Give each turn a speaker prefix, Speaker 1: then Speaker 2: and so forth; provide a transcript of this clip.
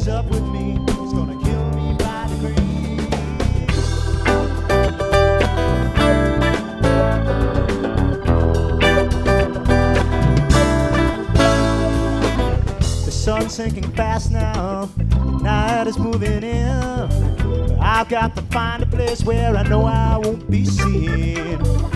Speaker 1: catches up with me, it's gonna kill me by degrees. The sun's sinking fast now, the night is moving in. I've got to find a place where I know I won't be seen.